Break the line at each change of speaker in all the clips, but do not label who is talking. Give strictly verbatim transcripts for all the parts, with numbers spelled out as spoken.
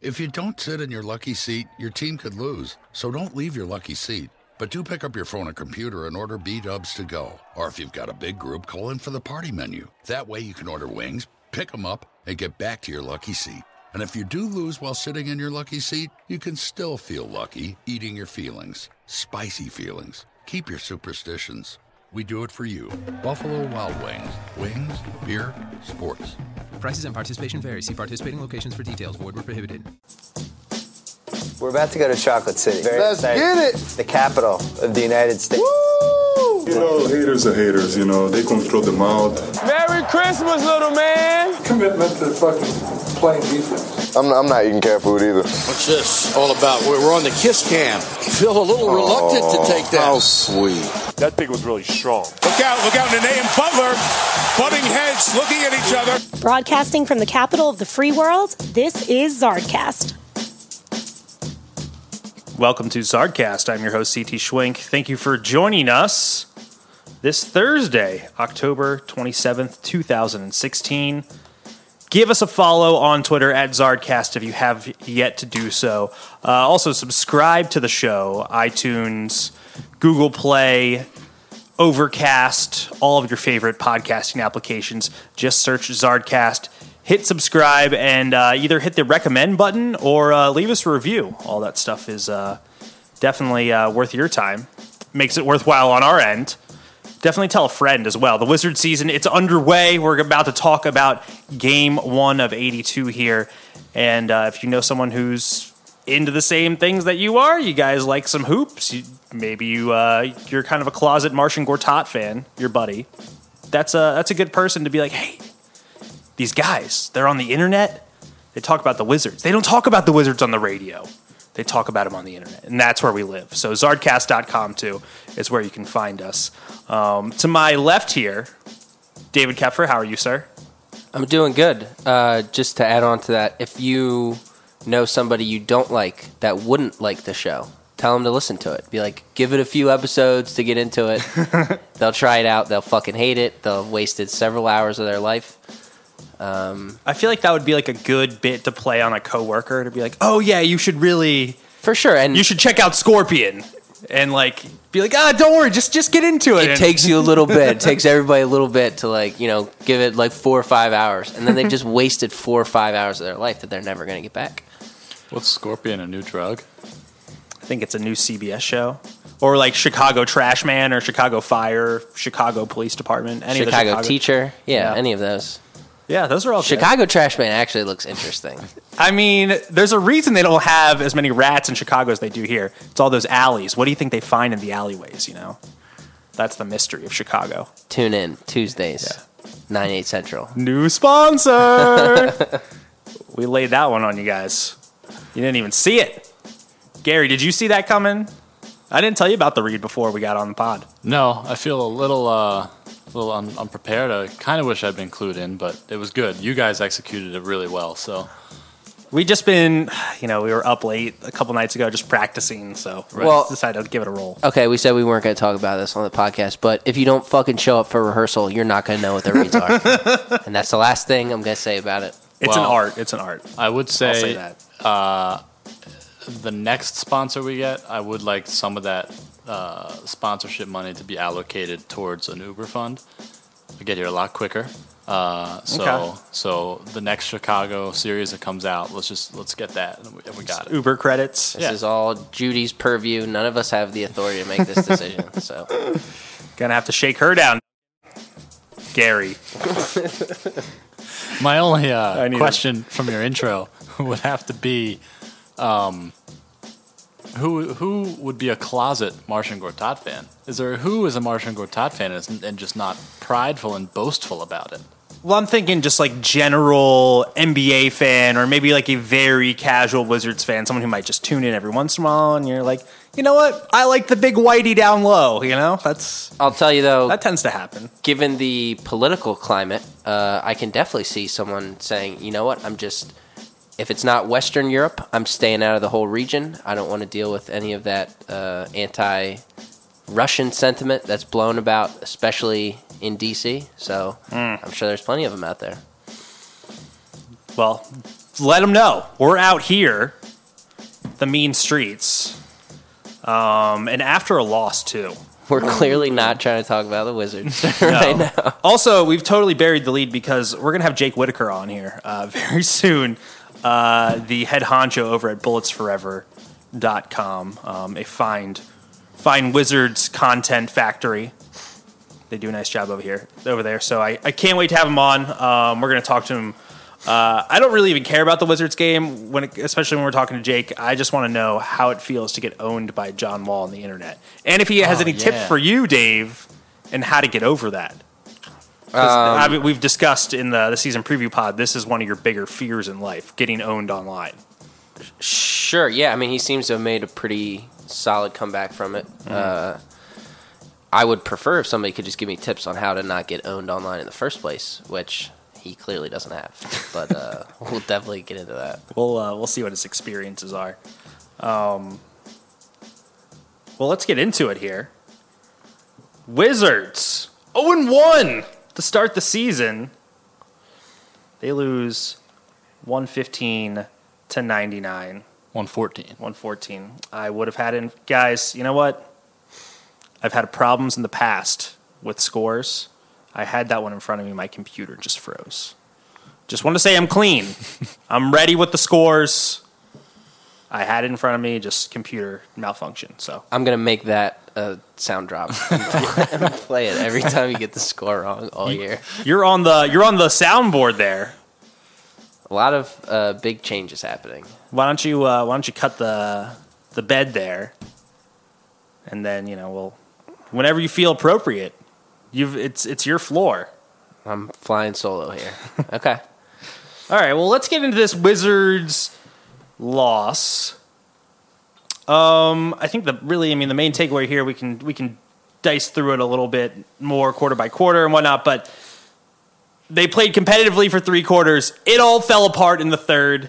If you don't sit in your lucky seat, your team could lose. So don't leave your lucky seat. But do pick up your phone or computer and order B-Dubs to go. Or if you've got a big group, call in for the party menu. That way you can order wings, pick them up, and get back to your lucky seat. And if you do lose while sitting in your lucky seat, you can still feel lucky eating your feelings. Spicy feelings. Keep your superstitions. We do it for you. Buffalo Wild Wings. Wings, beer, sports.
Prices and participation vary. See participating locations for details. Void where prohibited.
We're about to go to Chocolate City. Very
Let's
excited.
get it!
The capital of the United States.
Woo!
You know, haters are haters, you know, they control the mouth.
Merry Christmas, little man!
Commitment to fucking playing defense.
I'm, I'm not eating cat food either.
What's this all about? We're on the kiss cam. Feel a little reluctant
oh,
to take that.
How sweet.
That pig was really strong.
Look out, look out, Nene and Butler butting heads, looking at each other.
Broadcasting from the capital of the free world, this is Zardcast.
Welcome to Zardcast. I'm your host, C T Schwink. Thank you for joining us this Thursday, October twenty-seventh, twenty sixteen. Give us a follow on Twitter at Zardcast if you have yet to do so. Uh, also, subscribe to the show, iTunes, Google Play, Overcast, all of your favorite podcasting applications. Just search Zardcast. Hit subscribe and uh, either hit the recommend button or uh, leave us a review. All that stuff is uh, definitely uh, worth your time. Makes it worthwhile on our end. Definitely tell a friend as well. The Wizard season, it's underway. We're about to talk about game one of eighty-two here. And uh, if you know someone who's into the same things that you are, you guys like some hoops, you, maybe you, uh, you're kind of a closet Marcin Gortat fan, your buddy. That's a, that's a good person to be like, hey, these guys, they're on the internet. They talk about the Wizards. They don't talk about the Wizards on the radio. They talk about them on the internet, and that's where we live. So Zardcast dot com, too, is where you can find us. Um, to my left here, David Kepfer. How are you, sir?
I'm doing good. Uh, just to add on to that, if you know somebody you don't like that wouldn't like the show, tell them to listen to it. Be like, give it a few episodes to get into it. They'll try it out. They'll fucking hate it. They'll have wasted several hours of their life. Um,
I feel like that would be like a good bit to play on a coworker to be like, oh yeah, you should really,
for sure, and
you should check out Scorpion, and like be like, ah, don't worry, just just get into it.
It takes you a little bit. It takes everybody a little bit to like you know give it like four or five hours, and then they just wasted four or five hours of their life that they're never going to get back.
What's Scorpion, a new drug?
I think it's a new C B S show. Or like Chicago Trash Man or Chicago Fire, Chicago Police Department. Any
Chicago,
of the Chicago
Teacher. Yeah,
yeah,
any of those.
Yeah, those are all
Chicago
good.
Trash Man actually looks interesting.
I mean, there's a reason they don't have as many rats in Chicago as they do here. It's all those alleys. What do you think they find in the alleyways, you know? That's the mystery of Chicago.
Tune in Tuesdays, yeah. nine, eight Central.
New sponsor! We laid that one on you guys. You didn't even see it. Gary, did you see that coming? I didn't tell you about the read before we got on the pod.
No, I feel a little, uh, a little un- unprepared. I kind of wish I'd been clued in, but it was good. You guys executed it really well, so.
We just been, you know, we were up late a couple nights ago just practicing, so
well,
decided to give it a roll.
Okay, we said we weren't going to talk about this on the podcast, but if you don't fucking show up for rehearsal, you're not going to know what the reads are. And that's the last thing I'm going to say about it.
It's
well,
an art. It's an art.
I would say,
I'll say that.
Uh, the next sponsor we get, I would like some of that uh, sponsorship money to be allocated towards an Uber fund. We get here a lot quicker. Uh, so, okay. so the next Chicago series that comes out, let's just let's get that, and we, and we got it.
Uber credits.
This
yeah.
is all Judy's purview. None of us have the authority to make this decision. So,
gonna have to shake her down, Gary.
My only uh, question a- from your intro would have to be. Um, who who would be a closet Marcin Gortat fan? Is there who is a Marcin Gortat fan and, and just not prideful and boastful about it?
Well, I'm thinking just like general N B A fan, or maybe like a very casual Wizards fan, someone who might just tune in every once in a while, and you're like, you know what? I like the big whitey down low. You know, that's.
I'll tell you though,
that tends to happen.
Given the political climate, uh, I can definitely see someone saying, you know what? I'm just. If it's not Western Europe, I'm staying out of the whole region. I don't want to deal with any of that uh, anti-Russian sentiment that's blown about, especially in D C. So mm. I'm sure there's plenty of them out there.
Well, let them know we're out here, the mean streets, um, and after a loss too.
We're clearly not trying to talk about the Wizards right
no.
now.
Also, we've totally buried the lead because we're gonna have Jake Whitaker on here uh, very soon. Uh, the head honcho over at bullets forever dot com, um, a fine, fine Wizards content factory. They do a nice job over here, over there. So I, I can't wait to have him on. Um, we're going to talk to him. Uh, I don't really even care about the Wizards game, when it, especially when we're talking to Jake. I just want to know how it feels to get owned by John Wall on the internet. And if he has
oh,
any
yeah.
tips for you, Dave, and how to get over that. Um, I mean, we've discussed in the, the season preview pod, this is one of your bigger fears in life, getting owned online.
Sure, yeah. I mean, he seems to have made a pretty solid comeback from it. Mm-hmm. Uh, I would prefer if somebody could just give me tips on how to not get owned online in the first place, which he clearly doesn't have. But uh, we'll definitely get into that.
We'll uh, we'll see what his experiences are. Um, well, let's get into it here. Wizards oh and one to start the season. They lose one fifteen to ninety-nine.
one fourteen.
one fourteen. I would have had in guys, you know what? I've had problems in the past with scores. I had that one in front of me. My computer just froze. Just want to say I'm clean. I'm ready with the scores. I had it in front of me, just computer malfunction. So
I'm going to make that a sound drop and play it every time you get the score wrong all year.
You're on the you're on the soundboard there.
A lot of uh, big changes happening.
Why don't you uh, Why don't you cut the the bed there, and then you know we'll whenever you feel appropriate. You've it's it's your floor.
I'm flying solo here. Okay.
All right. Well, let's get into this Wizards loss. Um, I think the really, I mean, the main takeaway here we can we can dice through it a little bit more quarter by quarter and whatnot, but they played competitively for three quarters. It all fell apart in the third.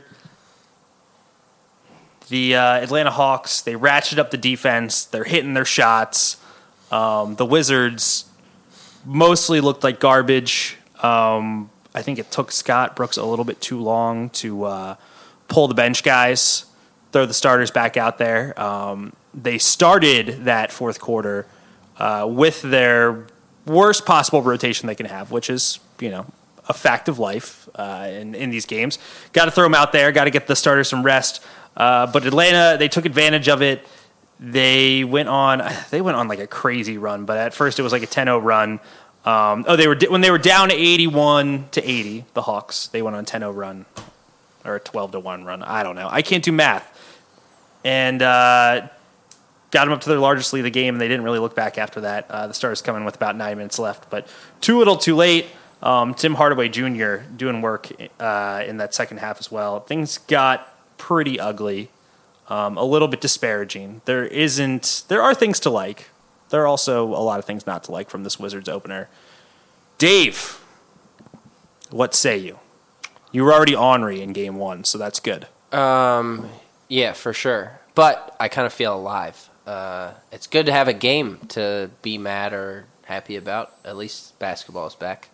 The uh, Atlanta Hawks, they ratcheted up the defense. They're hitting their shots. Um, the Wizards mostly looked like garbage. Um, I think it took Scott Brooks a little bit too long to uh, pull the bench guys, throw the starters back out there. Um, they started that fourth quarter uh, with their worst possible rotation they can have, which is, you know, a fact of life uh, in, in these games. Got to throw them out there. Got to get the starters some rest. Uh, but Atlanta, they took advantage of it. They went on. They went on like a crazy run. But at first, it was like a ten oh run. Um, oh, they were when they were down eighty-one to eighty. The Hawks, they went on a ten oh run or a twelve to one run. I don't know. I can't do math. And uh, got them up to their largest lead of the game, and they didn't really look back after that. Uh, the Stars come in with about nine minutes left, but too little, too late. Um, Tim Hardaway Junior doing work uh, in that second half as well. Things got pretty ugly, um, a little bit disparaging. There isn't. There are things to like. There are also a lot of things not to like from this Wizards opener. Dave, what say you? You were already ornery in game one, so that's good.
Um, yeah, for sure. But I kind of feel alive. Uh, it's good to have a game to be mad or happy about. At least basketball is back.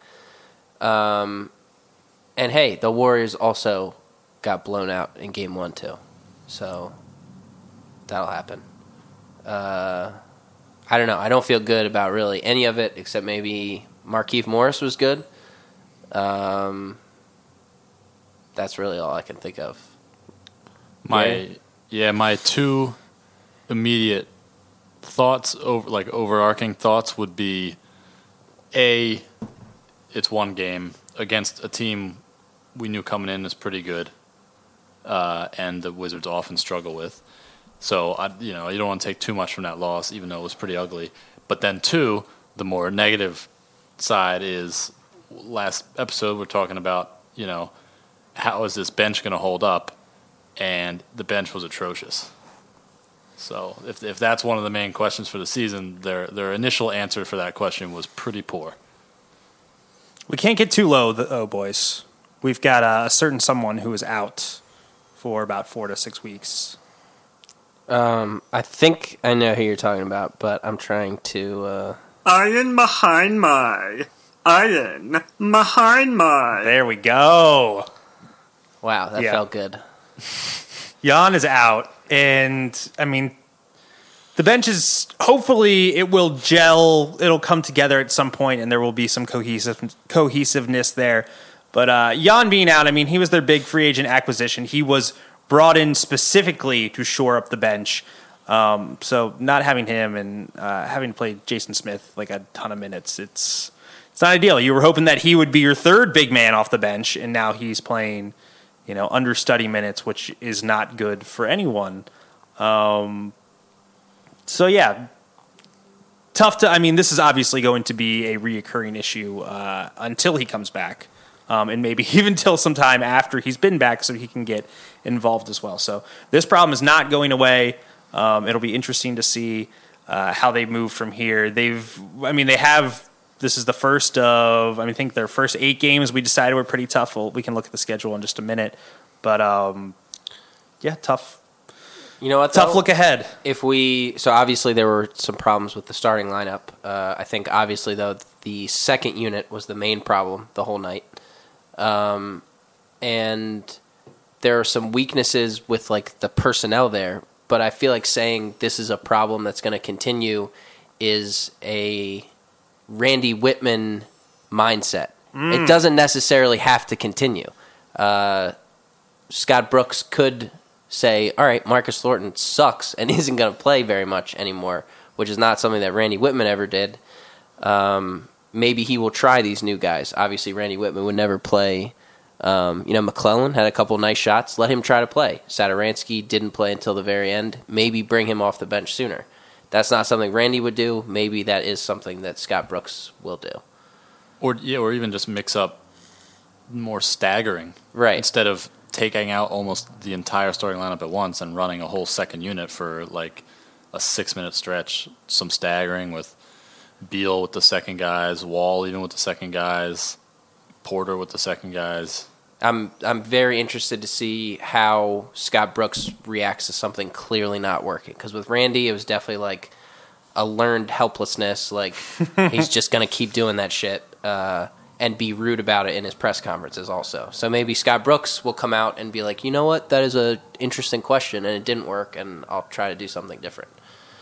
Um, and hey, the Warriors also got blown out in game one too, so that'll happen. Uh, I don't know. I don't feel good about really any of it except maybe Markieff Morris was good. Um, that's really all I can think of.
My
yeah,
yeah my two immediate thoughts, over like overarching thoughts, would be A, it's one game against a team we knew coming in is pretty good, uh, and the Wizards often struggle with. So, I, you know, you don't want to take too much from that loss, even though it was pretty ugly. But then, two, the more negative side is last episode we're talking about, you know, how is this bench going to hold up? And the bench was atrocious. So if if that's one of the main questions for the season, their their initial answer for that question was pretty poor.
We can't get too low, though, boys. We've got a certain someone who is out for about four to six weeks.
Um, I think I know who you're talking about, but I'm trying to. Uh...
Iron behind my. Iron behind my.
There we go.
Wow, that
Yeah.
felt good.
Jan is out, and I mean, the bench is hopefully it will gel. It'll come together at some point, and there will be some cohesive cohesiveness there. But uh, Jan being out, I mean, he was their big free agent acquisition. He was brought in specifically to shore up the bench. Um, so not having him and uh, having played Jason Smith like a ton of minutes, it's it's not ideal. You were hoping that he would be your third big man off the bench, and now he's playing, you know, understudy minutes, which is not good for anyone. Um, so yeah, tough to. I mean, this is obviously going to be a reoccurring issue uh, until he comes back, um, and maybe even till sometime after he's been back, so he can get involved as well. So this problem is not going away. Um, it'll be interesting to see uh, how they move from here. They've, I mean, they have. This is the first of, I mean, I think their first eight games we decided were pretty tough. Well, we can look at the schedule in just a minute, but um, yeah, tough.
You know what?
Tough
though?
look ahead.
If we, so obviously there were some problems with the starting lineup. Uh, I think obviously though the second unit was the main problem the whole night, um, and there are some weaknesses with like the personnel there. But I feel like saying this is a problem that's going to continue is a Randy Whitman mindset.
Mm.
It doesn't necessarily have to continue. Uh, Scott Brooks could say, all right, Marcus Thornton sucks and isn't going to play very much anymore, which is not something that Randy Whitman ever did. Um, maybe he will try these new guys. Obviously, Randy Whitman would never play. Um, you know, McClellan had a couple nice shots. Let him try to play. Satoransky didn't play until the very end. Maybe bring him off the bench sooner. That's not something Randy would do. Maybe that is something that Scott Brooks will do.
Or yeah, or even just mix up more staggering.
Right.
Instead of taking out almost the entire starting lineup at once and running a whole second unit for like a six-minute stretch. Some staggering with Beal with the second guys, Wall even with the second guys, Porter with the second guys.
I'm I'm very interested to see how Scott Brooks reacts to something clearly not working. Because with Randy, it was definitely like a learned helplessness. Like he's just going to keep doing that shit uh, and be rude about it in his press conferences also. So maybe Scott Brooks will come out and be like, you know what, that is an interesting question and it didn't work and I'll try to do something different.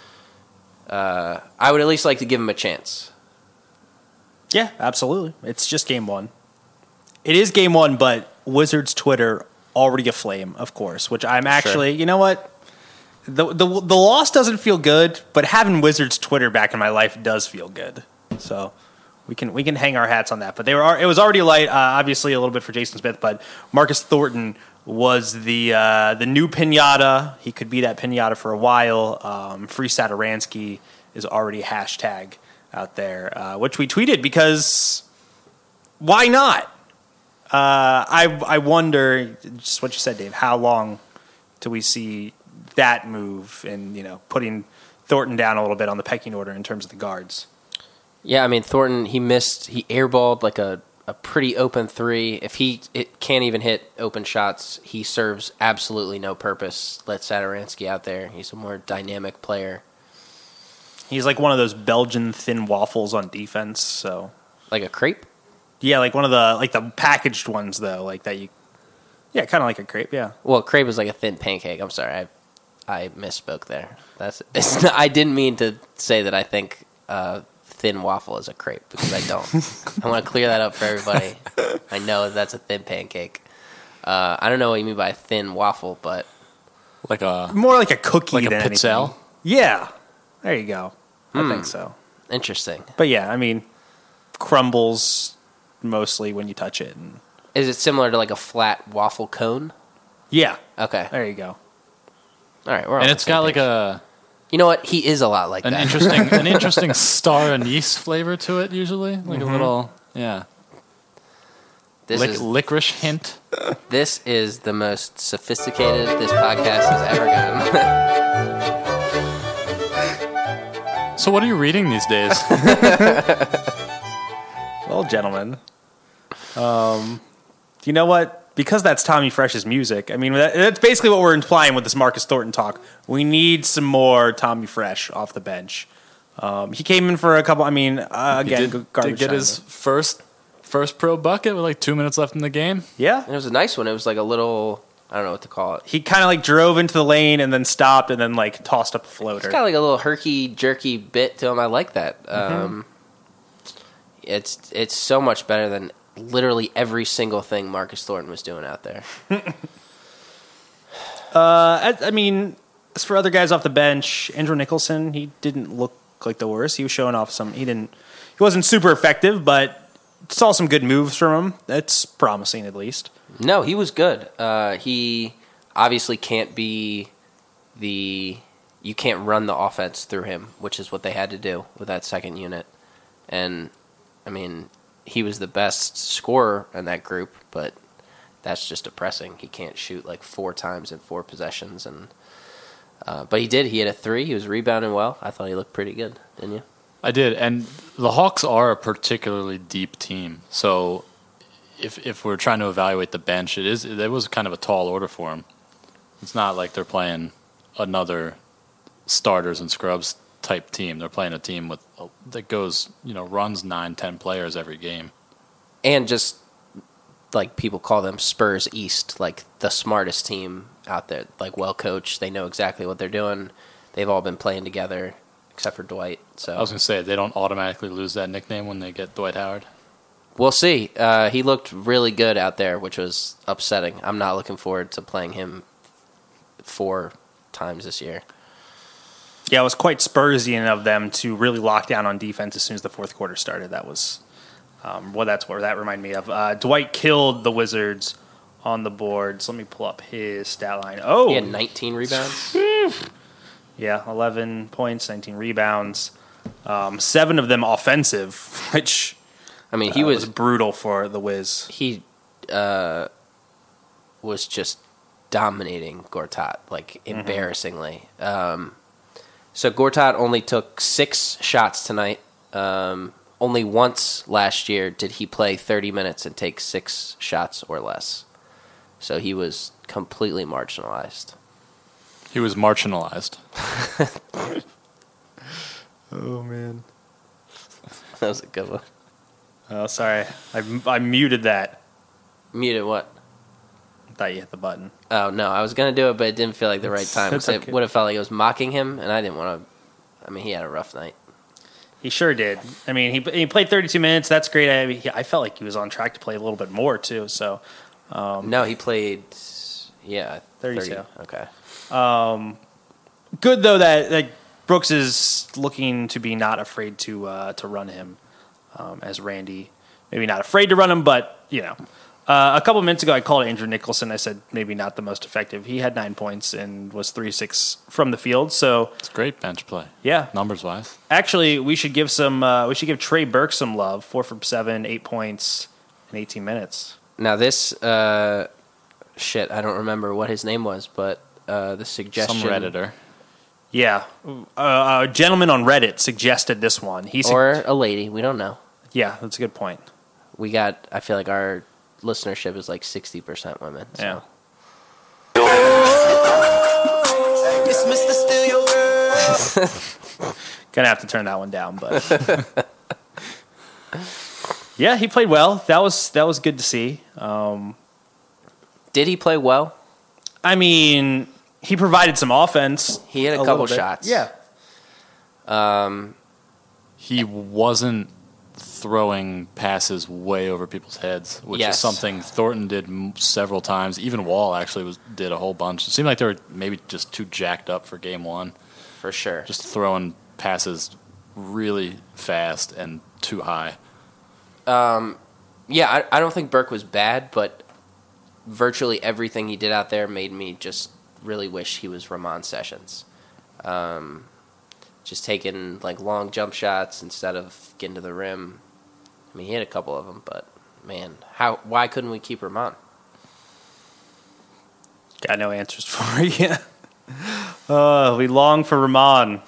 Uh, I would at least like to give him a chance.
Yeah, absolutely. It's just game one. It is game one, but Wizards Twitter already aflame, of course, which I'm actually, sure. You know what? The, the the loss doesn't feel good, but having Wizards Twitter back in my life does feel good. So we can we can hang our hats on that. But they were it was already light, uh, obviously a little bit for Jason Smith, but Marcus Thornton was the uh, the new pinata. He could be that pinata for a while. Um, Free Satoransky is already hashtag out there, uh, which we tweeted because why not? Uh, I I wonder, just what you said, Dave, how long do we see that move and, you know, putting Thornton down a little bit on the pecking order in terms of the guards?
Yeah, I mean, Thornton, he missed, he airballed like a, a pretty open three. If he it can't even hit open shots, he serves absolutely no purpose. Let Satoransky out there. He's a more dynamic player.
He's like one of those Belgian thin waffles on defense, so.
Like a crepe?
Yeah, like one of the like the packaged ones though, like that you. Yeah, kind of like a crepe. Yeah.
Well, crepe is like a thin pancake. I'm sorry, I I misspoke there. That's it's not, I didn't mean to say that I think uh, thin waffle is a crepe because I don't. I want to clear that up for everybody. I know that's a thin pancake. Uh, I don't know what you mean by a thin waffle, but
like a
more like a cookie
like
than
a pizzelle.
Anything. Yeah, there you go. I
hmm.
think so.
Interesting.
But yeah, I mean, crumbles. Mostly when you touch it. And
is it similar to like a flat waffle cone?
Yeah.
Okay.
There you go.
All right. We're
and it's got page. like a.
You know what? He is a lot like
an
that.
interesting, an interesting star anise flavor to it. Usually, like mm-hmm. a little, yeah.
This
Lic-
is
licorice hint.
This is the most sophisticated this podcast has ever gotten.
So, what are you reading these days?
Well, gentlemen, um, you know what? Because that's Tommy Fresh's music, I mean, that, that's basically what we're implying with this Marcus Thornton talk. We need some more Tommy Fresh off the bench. Um, he came in for a couple, I mean, uh, again,
he did, did get his first first pro bucket with like two minutes left in the game.
Yeah.
And it was a nice one. It was like a little, I don't know what to call it.
He kind of like drove into the lane and then stopped and then like tossed up a floater.
It's got like a little herky jerky bit to him. I like that. Mm-hmm. Um, it's it's so much better than literally every single thing Marcus Thornton was doing out there.
uh, I, I mean, as for other guys off the bench, Andrew Nicholson, he didn't look like the worst. He was showing off some. He didn't. He wasn't super effective, but saw some good moves from him. That's promising, at least.
No, he was good. Uh, he obviously can't be the. You can't run the offense through him, which is what they had to do with that second unit. And I mean, he was the best scorer in that group, but that's just depressing. He can't shoot like four times in four possessions, and uh, but he did. He had a three. He was rebounding well. I thought he looked pretty good, didn't you?
I did, and the Hawks are a particularly deep team. So if if we're trying to evaluate the bench, it is it was kind of a tall order for them. It's not like they're playing another starters and scrubs type team. They're playing a team with that goes, you know, runs nine, ten players every game,
and just like people call them Spurs East, like the smartest team out there, like well coached. They know exactly what they're doing. They've all been playing together, except for Dwight. So
I was gonna say they don't automatically lose that nickname when they get Dwight Howard.
We'll see. Uh, he looked really good out there, which was upsetting. I'm not looking forward to playing him four times this year.
Yeah, it was quite Spursian of them to really lock down on defense as soon as the fourth quarter started. That was, um, well, that's what that reminded me of. Uh, Dwight killed the Wizards on the boards. Let me pull up his stat line. Oh,
he had nineteen rebounds.
Yeah, eleven points, nineteen rebounds, um, seven of them offensive, which
I mean, he
uh,
was,
was brutal for the Wiz.
He uh, was just dominating Gortat, like embarrassingly. Mm-hmm. Um, so Gortat only took six shots tonight. Um, only once last year did he play thirty minutes and take six shots or less. So he was completely marginalized.
He was marginalized.
Oh, man.
That was a good one.
Oh, sorry. I, I muted that.
Muted what?
I thought you hit the button.
Oh, no. I was going to do it, but it didn't feel like the right time.
It's okay.
It would have felt like it was mocking him, and I didn't want to. I mean, he had a rough night.
He sure did. I mean, he he played thirty-two minutes. That's great. I, mean, he, I felt like he was on track to play a little bit more, too. So, um,
No, he played, yeah,
thirty-two.
thirty. Okay.
Um, good, though, that, that Brooks is looking to be not afraid to uh, to run him um, as Randy. Maybe not afraid to run him, but, you know. Uh, a couple minutes ago, I called Andrew Nicholson. I said maybe not the most effective. He had nine points and was three six from the field. So
it's great bench play.
Yeah,
numbers wise.
Actually, we should give some. Uh, we should give Trey Burke some love. Four from seven, eight points in eighteen minutes.
Now this uh, shit, I don't remember what his name was, but uh, the suggestion.
Some Redditor.
Yeah, uh, a gentleman on Reddit suggested this one. He su-
or a lady. We don't know.
Yeah, that's a good point.
We got. I feel like our listenership is like sixty percent women. So.
Yeah.
It's Mister Steal Your Girl.
Gonna have to turn that one down, but yeah, he played well. That was that was good to see. Um,
Did he play well?
I mean, he provided some offense.
He had a, a couple shots.
Yeah.
Um,
he wasn't throwing passes way over people's heads, which
yes.
is something Thornton did m- several times. Even Wall actually was did a whole bunch. It seemed like they were maybe just too jacked up for game one.
For sure.
Just throwing passes really fast and too high.
Um, yeah, I, I don't think Burke was bad, but virtually everything he did out there made me just really wish he was Ramon Sessions. Um, just taking like long jump shots instead of getting to the rim. I mean, he had a couple of them, but man, how? Why couldn't we keep Ramon?
Got no answers for you. uh, we long for Ramon.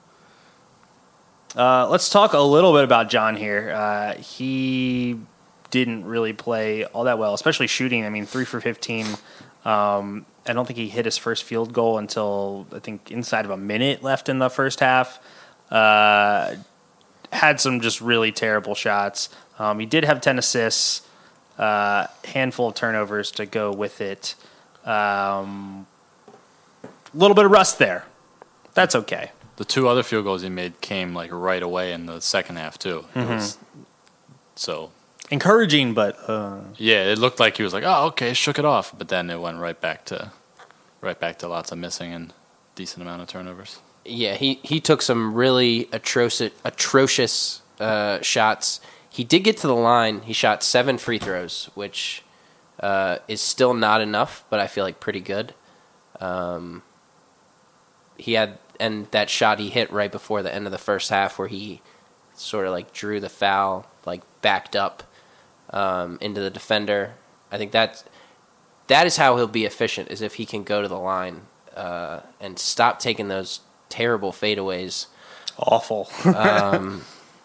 Uh, let's talk a little bit about John here. Uh, he didn't really play all that well, especially shooting. I mean, three for fifteen. Um, I don't think he hit his first field goal until, I think, inside of a minute left in the first half. Uh, had some just really terrible shots. Um, he did have ten assists, a uh, handful of turnovers to go with it. A um, little bit of rust there. That's okay.
The two other field goals he made came like right away in the second half too. It
Mm-hmm.
was, so
encouraging, but uh...
yeah, it looked like he was like, oh, okay, shook it off, but then it went right back to, right back to lots of missing and decent amount of turnovers.
Yeah, he, he took some really atrocious atrocious uh, shots. He did get to the line. He shot seven free throws, which uh, is still not enough, but I feel like pretty good. Um, he had and that shot he hit right before the end of the first half, where he sort of like drew the foul, like backed up um, into the defender. I think that that is how he'll be efficient, is if he can go to the line uh, and stop taking those terrible fadeaways.
Awful.
um,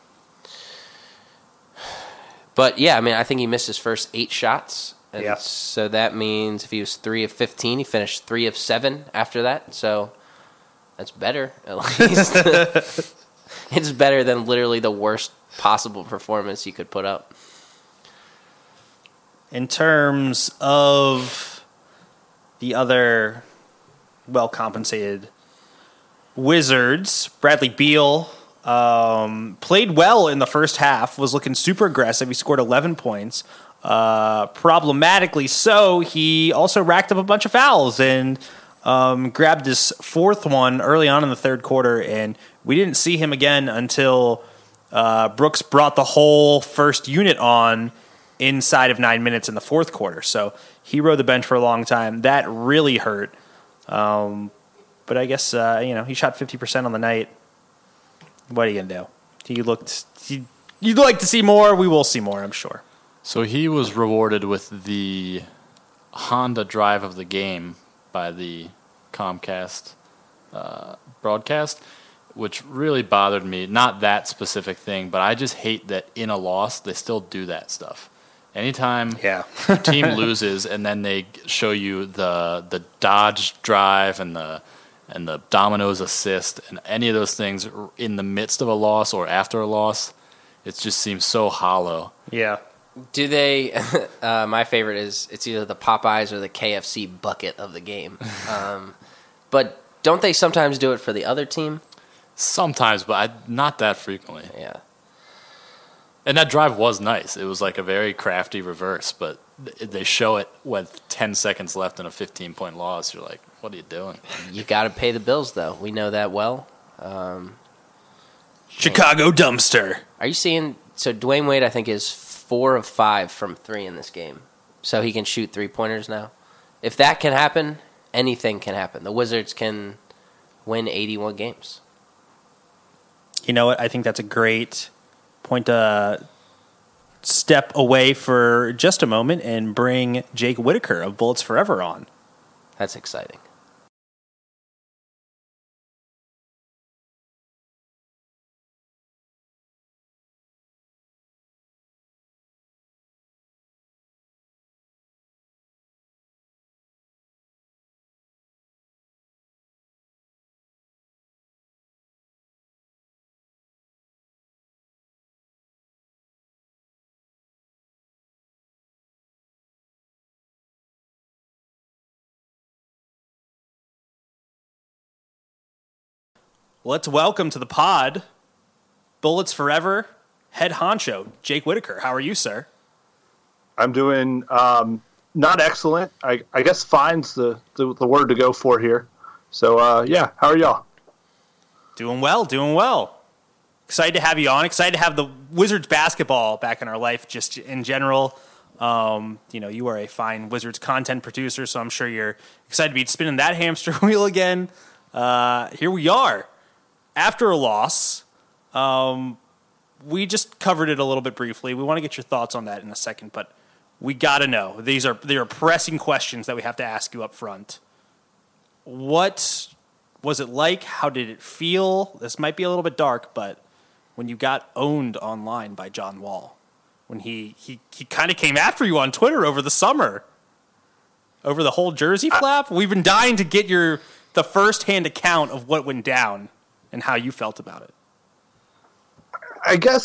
but yeah, I mean, I think he missed his first eight shots. And
yeah.
So that means if he was three of fifteen, he finished three of seven after that. So that's better, at least. It's better than literally the worst possible performance you could put up.
In terms of the other well-compensated Wizards, Bradley Beal um, played well in the first half, was looking super aggressive. He scored eleven points. Uh, problematically so, he also racked up a bunch of fouls and um, grabbed his fourth one early on in the third quarter, and we didn't see him again until uh, Brooks brought the whole first unit on inside of nine minutes in the fourth quarter. So he rode the bench for a long time. That really hurt. Um, but I guess, uh, you know, he shot fifty percent on the night. What are you going to do? He looked, he, you'd like to see more. We will see more, I'm sure.
So he was rewarded with the Honda Drive of the Game by the Comcast uh, broadcast, which really bothered me. Not that specific thing, but I just hate that in a loss, they still do that stuff. Anytime
yeah.
your team loses and then they show you the the Dodge drive and the and the Domino's assist and any of those things in the midst of a loss or after a loss, it just seems so hollow.
Yeah.
Do they? Uh, my favorite is it's either the Popeyes or the K F C bucket of the game. Um, but don't they sometimes do it for the other team?
Sometimes, but I, not that frequently.
Yeah.
And that drive was nice. It was like a very crafty reverse, but they show it with ten seconds left in a fifteen-point loss. You're like, what are you doing?
You got to pay the bills, though. We know that well. Um,
Chicago dumpster.
Are you seeing? So Dwayne Wade, I think, is four of five from three in this game. So he can shoot three-pointers now. If that can happen, anything can happen. The Wizards can win eighty-one games.
You know what? I think that's a great point to step away for just a moment and bring Jake Whitaker of Bullets Forever on.
That's exciting.
Let's welcome to the pod, Bullets Forever, head honcho, Jake Whitaker. How are you, sir?
I'm doing um, not excellent. I, I guess fine's the, the, the word to go for here. So, uh, yeah, how are y'all?
Doing well, doing well. Excited to have you on. Excited to have the Wizards basketball back in our life, just in general. Um, you know, you are a fine Wizards content producer, so I'm sure you're excited to be spinning that hamster wheel again. Uh, here we are. After a loss, um, we just covered it a little bit briefly. We want to get your thoughts on that in a second, but we got to know. These are they are pressing questions that we have to ask you up front. What was it like? How did it feel? This might be a little bit dark, but when you got owned online by John Wall, when he he, he kind of came after you on Twitter over the summer, over the whole jersey flap, we've been dying to get your the first-hand account of what went down and how you felt about it.
I guess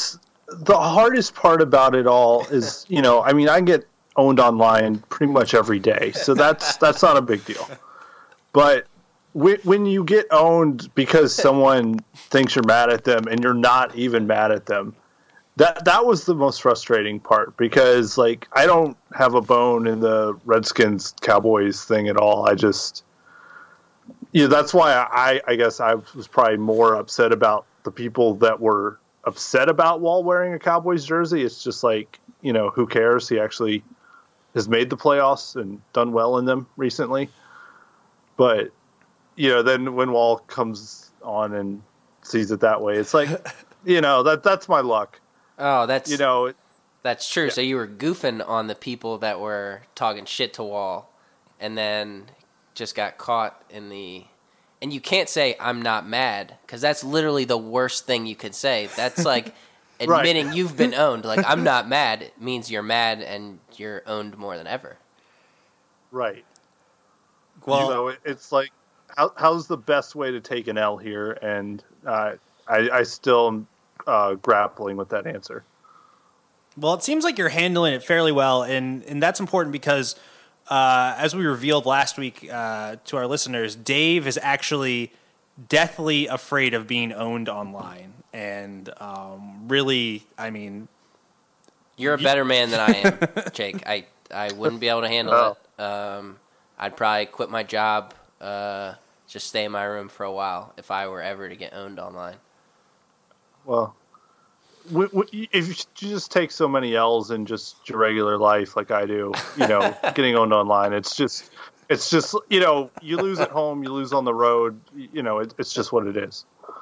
the hardest part about it all is, you know, I mean, I get owned online pretty much every day, so that's that's not a big deal. But when, when you get owned because someone thinks you're mad at them and you're not even mad at them, that that was the most frustrating part, because like I don't have a bone in the Redskins Cowboys thing at all. I just, you know, that's why I I guess I was probably more upset about the people that were upset about Wall wearing a Cowboys jersey. It's just like, you know, who cares? He actually has made the playoffs and done well in them recently. But, you know, then when Wall comes on and sees it that way, it's like, you know, that that's my luck.
Oh, that's
you know,
that's true.
Yeah.
So you were goofing on the people that were talking shit to Wall, and then just got caught in the. And you can't say I'm not mad, because that's literally the worst thing you could say. That's like admitting right. you've been owned. Like, I'm not mad. It means you're mad and you're owned more than ever.
Right.
Well,
you know, it's like, how, how's the best way to take an L here? And uh, I, I still am uh, grappling with that answer.
Well, it seems like you're handling it fairly well, and, and that's important because, uh, as we revealed last week uh, to our listeners, Dave is actually deathly afraid of being owned online. And um, really, I mean...
You're a better man than I am, Jake. I, I wouldn't be able to handle oh. it. Um, I'd probably quit my job, uh, just stay in my room for a while if I were ever to get owned online.
Well, w- w- if you just take so many L's in just your regular life like I do, you know, getting owned online, it's just, it's just, you know, you lose at home, you lose on the road, you know, it, it's just what it is.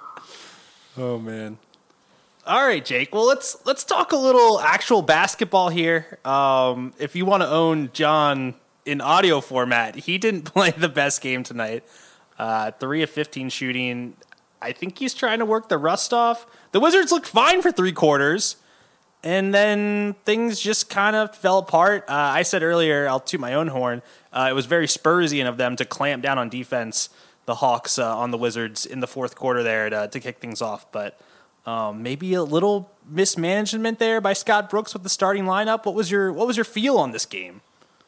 Oh, man. All right, Jake. Well, let's let's talk a little actual basketball here. Um, if you want to own John in audio format, he didn't play the best game tonight. Uh, three of fifteen shooting. I think he's trying to work the rust off. The Wizards looked fine for three quarters, and then things just kind of fell apart. Uh, I said earlier, I'll toot my own horn, uh, it was very Spursian of them to clamp down on defense, the Hawks uh, on the Wizards in the fourth quarter there to, to kick things off. But um, maybe a little mismanagement there by Scott Brooks with the starting lineup. What was your what was your feel on this game?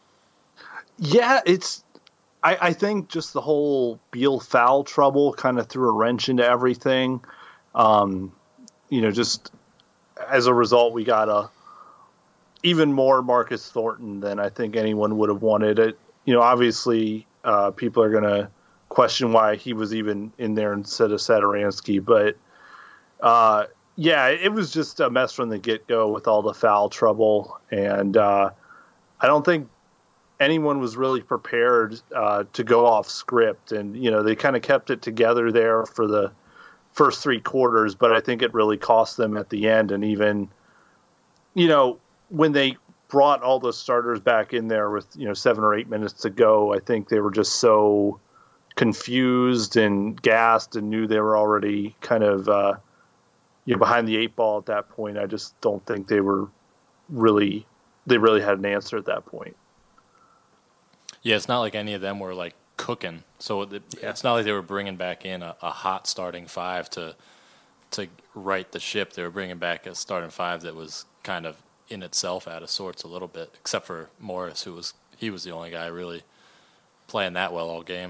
Yeah, it's. I, I think just the whole Beal foul trouble kind of threw a wrench into everything. Um, you know, just as a result, we got a even more Marcus Thornton than I think anyone would have wanted. It. You know, obviously, uh, people are going to question why he was even in there instead of Satoransky, but uh, yeah, it was just a mess from the get-go with all the foul trouble, and uh, I don't think anyone was really prepared uh, to go off script. And, you know, they kind of kept it together there for the first three quarters, but I think it really cost them at the end. And even, you know, when they brought all the starters back in there with, you know, seven or eight minutes to go, I think they were just so confused and gassed and knew they were already kind of, uh, you know, behind the eight ball at that point. I just don't think they were really, they really had an answer at that point.
Yeah, it's not like any of them were like cooking. So it,
yeah.
it's not like they were bringing back in a, a hot starting five to to right the ship. They were bringing back a starting five that was kind of in itself out of sorts a little bit, except for Morris, who was he was the only guy really playing that well all game.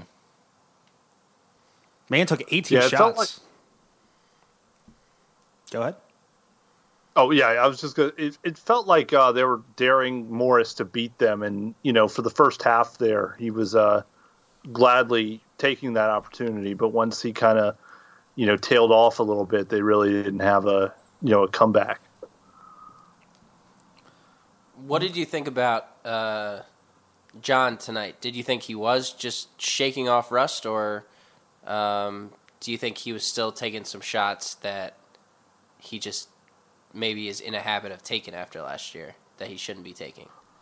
Man took eighteen
yeah,
shots.
Like...
Go ahead.
Oh, yeah, I was just going to... It, it felt like uh, they were daring Morris to beat them. And, you know, for the first half there, he was uh, gladly taking that opportunity. But once he kind of, you know, tailed off a little bit, they really didn't have a, you know, a comeback.
What did you think about uh, John tonight? Did you think he was just shaking off rust, or um, do you think he was still taking some shots that he just maybe is in a habit of taking after last year that he shouldn't be taking?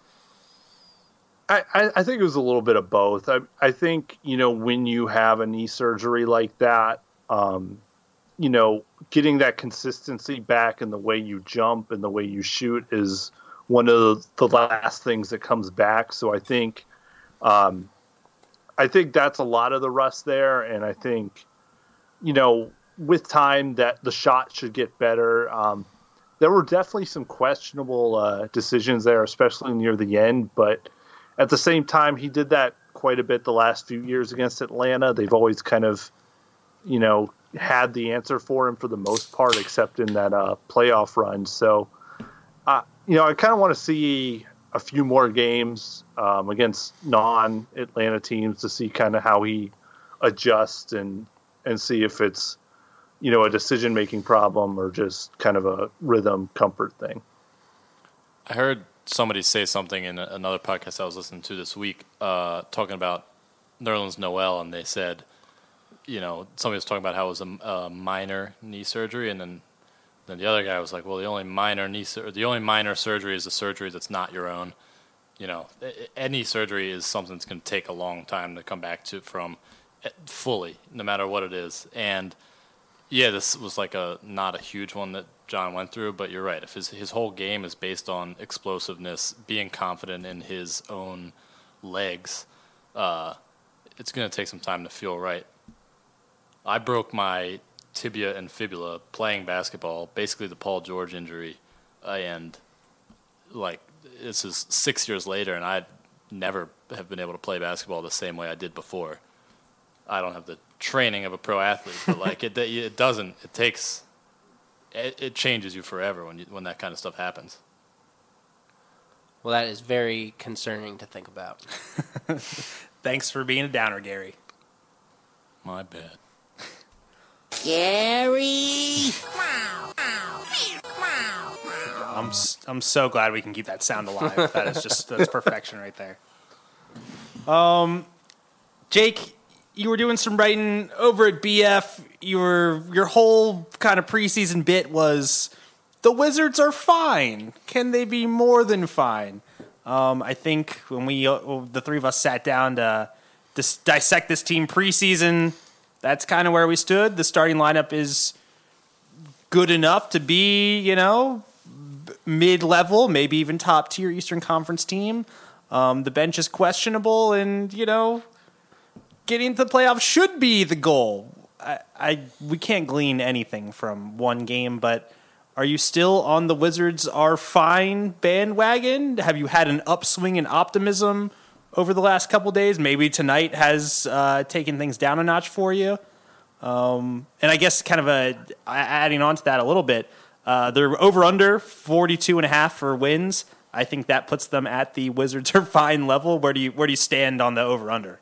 I, I, I think it was a little bit of both. I, I think, you know, when you have a knee surgery like that, um, you know, getting that consistency back in the way you jump and the way you shoot is one of the last things that comes back. So I think, um, I think that's a lot of the rust there. And I think, you know, with time that the shot should get better. Um, there were definitely some questionable uh, decisions there, especially near the end. But at the same time, he did that quite a bit the last few years against Atlanta. They've always kind of, you know, had the answer for him for the most part, except in that uh, playoff run. So, uh, you know, I kind of want to see a few more games um, against non-Atlanta teams to see kind of how he adjusts and and see if it's, you know, a decision-making problem or just kind of a rhythm comfort thing.
I heard somebody say something in another podcast I was listening to this week, uh, talking about Nerlens Noel, and they said, you know, somebody was talking about how it was a, a minor knee surgery, and then then the other guy was like, well, the only minor knee sur- the only minor surgery is a surgery that's not your own. You know, any surgery is something that's going to take a long time to come back to from fully, no matter what it is. And yeah, this was like a not a huge one that John went through, but you're right. If his his whole game is based on explosiveness, being confident in his own legs, uh, it's going to take some time to feel right. I broke my tibia and fibula playing basketball, basically the Paul George injury, and like this is six years later, and I never have been able to play basketball the same way I did before. I don't have the training of a pro athlete, but like it, it doesn't. It takes, it, it changes you forever when you when that kind of stuff happens.
Well, that is very concerning to think about.
Thanks for being a downer, Gary.
My bad.
Gary.
I'm I'm so glad we can keep that sound alive. That is just that's perfection right there. Um, Jake, you were doing some writing over at B F. Your your whole kind of preseason bit was the Wizards are fine. Can they be more than fine? Um, I think when we uh, the three of us sat down to dis- dissect this team preseason, that's kind of where we stood. The starting lineup is good enough to be, you know, mid-level, maybe even top-tier Eastern Conference team. Um, the bench is questionable, and, you know, getting to the playoffs should be the goal. I, I we can't glean anything from one game, but are you still on the Wizards are fine bandwagon? Have you had an upswing in optimism over the last couple days? Maybe tonight has uh, taken things down a notch for you. Um, and I guess kind of a, adding on to that a little bit, uh, they're over under forty-two and a half for wins. I think that puts them at the Wizards are fine level. Where do you where do you stand on the over under?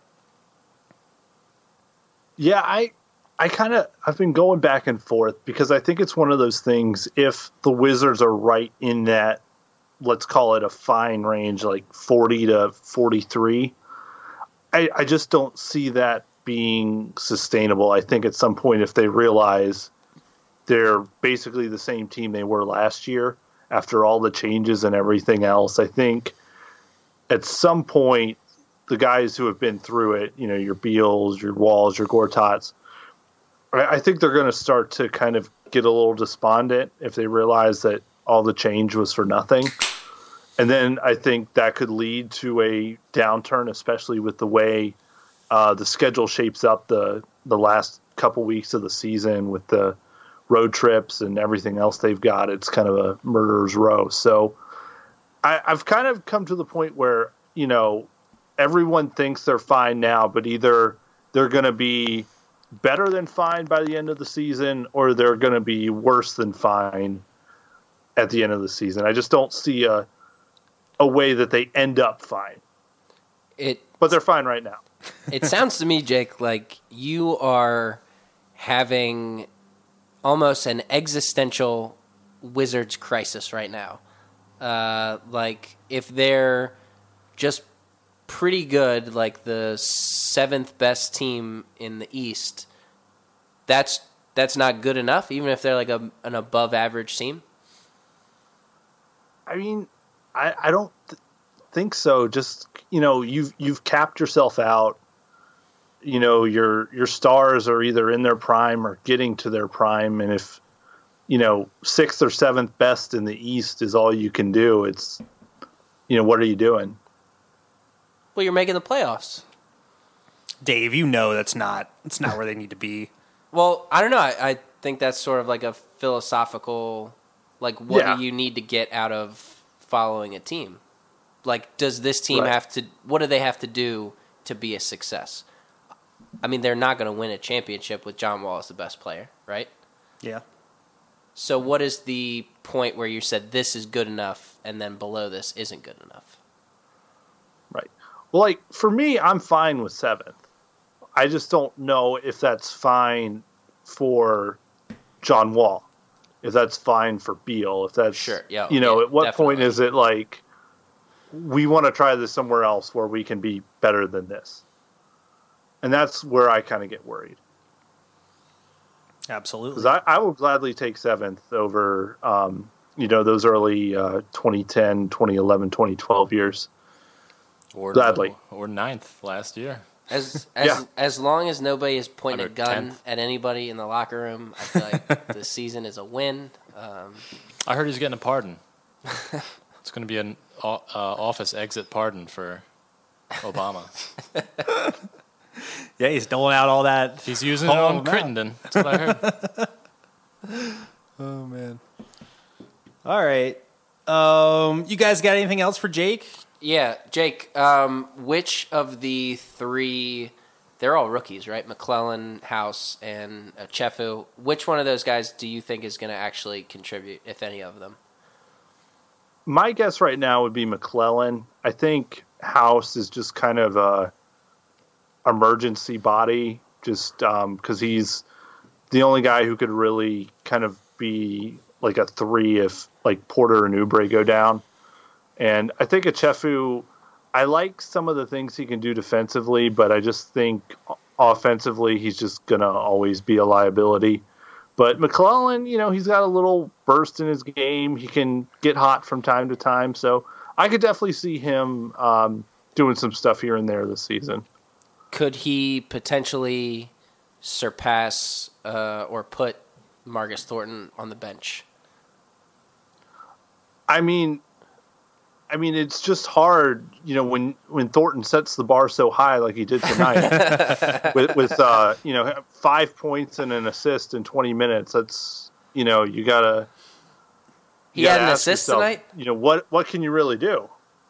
Yeah, I I kind of I've been going back and forth because I think it's one of those things. If the Wizards are right in that, let's call it a fine range, like forty to forty-three, I, I just don't see that being sustainable. I think at some point, if they realize they're basically the same team they were last year after all the changes and everything else, I think at some point, the guys who have been through it, you know, your Beals, your Walls, your Gortats, I think they're going to start to kind of get a little despondent if they realize that all the change was for nothing. And then I think that could lead to a downturn, especially with the way uh, the schedule shapes up the, the last couple weeks of the season with the road trips and everything else they've got. It's kind of a murderer's row. So I, I've kind of come to the point where, you know, everyone thinks they're fine now, but either they're going to be better than fine by the end of the season or they're going to be worse than fine at the end of the season. I just don't see a a way that they end up fine.
It,
but they're fine right now.
It sounds to me, Jake, like you are having almost an existential Wizards crisis right now. Uh, like if they're just pretty good, like the seventh best team in the East, that's that's not good enough, even if they're like a, an above average team?
I mean, I, I don't th- think so. Just, you know, you've you've capped yourself out. You know, your your stars are either in their prime or getting to their prime, and if, you know, sixth or seventh best in the East is all you can do, it's, you know, what are you doing?
Well, you're making the playoffs.
Dave, you know that's not that's not where they need to be.
Well, I don't know. I, I think that's sort of like a philosophical Like, what
Yeah.
do you need to get out of following a team? Like, does this team
Right.
have to, what do they have to do to be a success? I mean, they're not going to win a championship with John Wall as the best player, right?
Yeah.
So what is the point where you said this is good enough and then below this isn't good enough?
Right. Well, like, for me, I'm fine with seventh. I just don't know if that's fine for John Wall, if that's fine for Beal, if that's,
Sure, yeah,
you know,
yeah,
at what
definitely.
point is it like, we want to try this somewhere else where we can be better than this? And that's where I kind of get worried.
Absolutely.
Because I, I will gladly take seventh over, um, you know, those early uh, twenty ten, twenty eleven, twenty twelve years.
Or
Gladly.
Or ninth last year.
As as
Yeah.
as long as nobody is pointing a
Under
gun
tenth.
at anybody in the locker room, I feel like the season is a win. Um,
I heard he's getting a pardon. It's going to be an o- uh, office exit pardon for Obama.
Yeah, he's doling out all that.
He's using it
Oh,
on
man.
Crittenden. That's what I heard.
Oh, man. All right. Um, you guys got anything else for Jake?
yeah, Jake, um, which of the three? They're all rookies, right? McClellan, House, and uh, Chefu. Which one of those guys do you think is going to actually contribute, if any of them?
My guess right now would be McClellan. I think House is just kind of a emergency body, just because he's the only guy who could really kind of be like a three if like Porter and Oubre go down. And I think Achefu, I like some of the things he can do defensively, but I just think offensively he's just going to always be a liability. But McClellan, you know, he's got a little burst in his game. He can get hot from time to time. So I could definitely see him um, doing some stuff here and there this season.
Could he potentially surpass uh, or put Marcus Thornton on the bench?
I mean, I mean, it's just hard, you know, when, when Thornton sets the bar so high like he did tonight with, with uh, you know, five points and an assist in twenty minutes. That's, you know, you gotta.
He
you
had
gotta
an
ask
assist
yourself,
tonight?
You know, what what can you really do?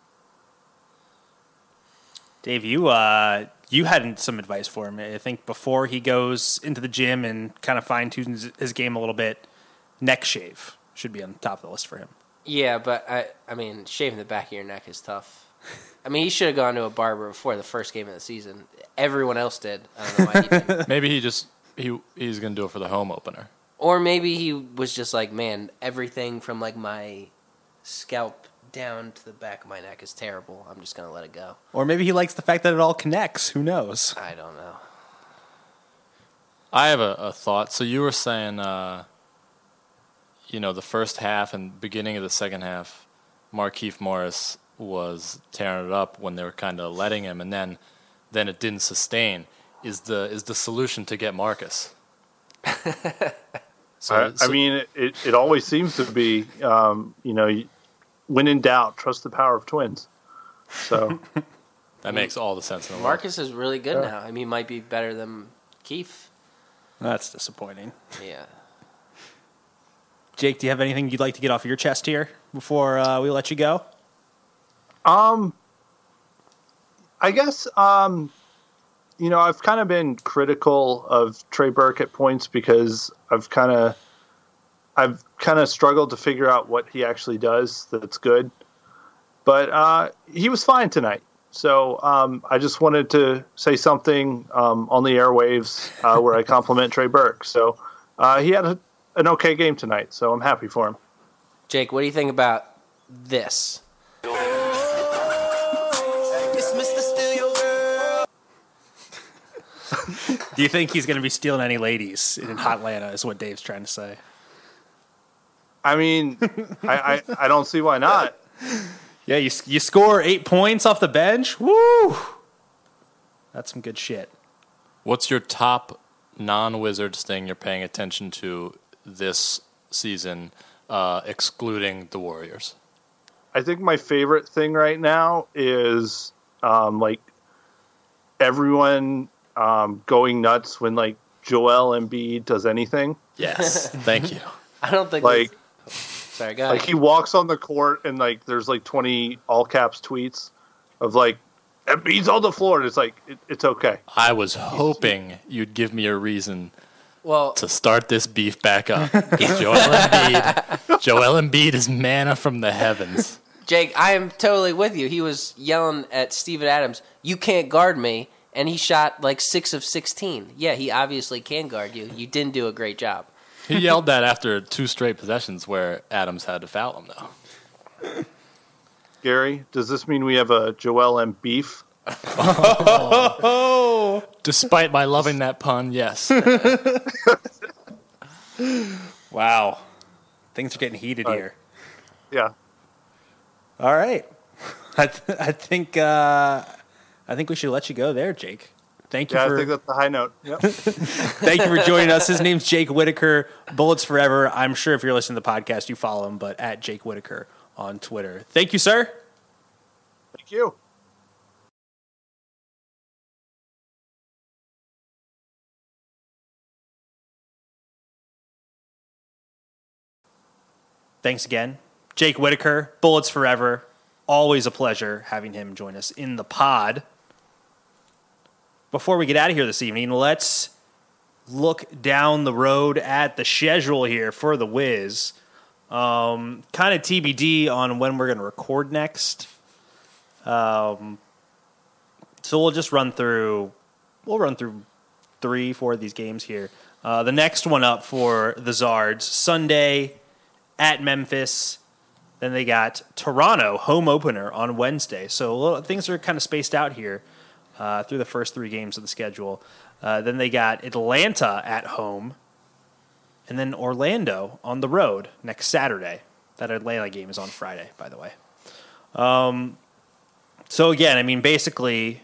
Dave, you uh, you had some advice for him. I think before he goes into the gym and kind of fine tunes his game a little bit, neck shave should be on the top of the list for him.
Yeah, but I, I mean, shaving the back of your neck is tough. I mean, he should have gone to a barber before the first game of the season. Everyone else did. I don't know why he didn't.
Maybe he just he he's going to do it for the home opener.
Or maybe he was just like, man, everything from like my scalp down to the back of my neck is terrible. I'm just going to let it go.
Or maybe he likes the fact that it all connects. Who knows?
I don't know.
I have a, a thought. So you were saying, uh, you know, the first half and beginning of the second half, Markieff Morris was tearing it up when they were kind of letting him, and then then it didn't sustain. Is the is the solution to get Marcus? so,
I,
so,
I mean, it, it always seems to be, um, you know, when in doubt, trust the power of twins. So
that makes all the sense in the world.
Marcus is really good
Yeah.
now. I mean, he might be better than Keith.
That's disappointing.
Yeah.
Jake, do you have anything you'd like to get off your chest here before uh, we let you go?
Um, I guess, um, you know, I've kind of been critical of Trey Burke at points because I've kind of, I've kind of struggled to figure out what he actually does that's good. But uh, he was fine tonight. So um, I just wanted to say something um, on the airwaves uh, where I compliment Trey Burke. So uh, he had a, an okay game tonight, so I'm happy for him.
Jake, what do you think about this?
Do you think he's going to be stealing any ladies in Hot Atlanta is what Dave's trying to say.
I mean, I, I, I don't see why not.
Yeah, you you score eight points off the bench. Woo! That's some good shit.
What's your top non-Wizards thing you're paying attention to this season, uh, excluding the Warriors?
I think my favorite thing right now is um, like everyone um, going nuts when like Joel Embiid does anything.
Yes, thank you.
I don't think
like
Sorry, go ahead.
Like he walks on the court and like there's like twenty all caps tweets of like Embiid's on the floor, and it's like it, it's okay.
I was hoping you'd give me a reason
well,
to start this beef back up. Joel Embiid, Joel Embiid is manna from the heavens.
Jake, I am totally with you. He was yelling at Steven Adams, "You can't guard me," and he shot like six of sixteen. Yeah, he obviously can guard you. You didn't do a great job.
He yelled that after two straight possessions where Adams had to foul him, though.
Gary, does this mean we have a Joel M. beef?
Oh. Despite my loving that pun, yes.
Wow. Things are getting heated
Right.
here.
Yeah.
All right. I, th- I think uh, I think we should let you go there, Jake. Thank you
Yeah,
for
I think that's the high note. Yep.
Thank you for joining us. His name's Jake Whitaker, Bullets Forever. I'm sure if you're listening to the podcast, you follow him, but at Jake Whitaker on Twitter. Thank you, sir.
Thank you.
Thanks again. Jake Whitaker, Bullets Forever. Always a pleasure having him join us in the pod. Before we get out of here this evening, let's look down the road at the schedule here for the Wiz. Um, kind of T B D on when we're going to record next. Um, so we'll just run through. We'll run through three, four of these games here. Uh, the next one up for the Zards, Sunday at Memphis. Then they got Toronto home opener on Wednesday. So a little, things are kind of spaced out here uh, through the first three games of the schedule. Uh, then they got Atlanta at home, and then Orlando on the road next Saturday. That Atlanta game is on Friday, by the way. Um, so again, I mean, basically,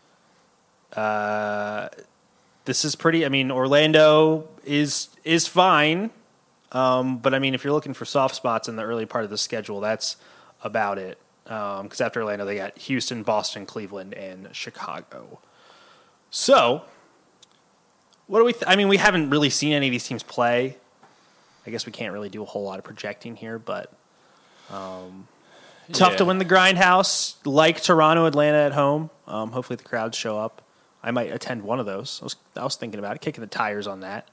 uh, this is pretty. I mean, Orlando is is fine. Um, but, I mean, if you're looking for soft spots in the early part of the schedule, that's about it. Because um, after Orlando, they got Houston, Boston, Cleveland, and Chicago. So, what do we th- I mean, we haven't really seen any of these teams play. I guess we can't really do a whole lot of projecting here, but um, tough
Yeah.
to win the Grindhouse, like Toronto, Atlanta at home. Um, hopefully the crowds show up. I might attend one of those. I was, I was thinking about it, kicking the tires on that.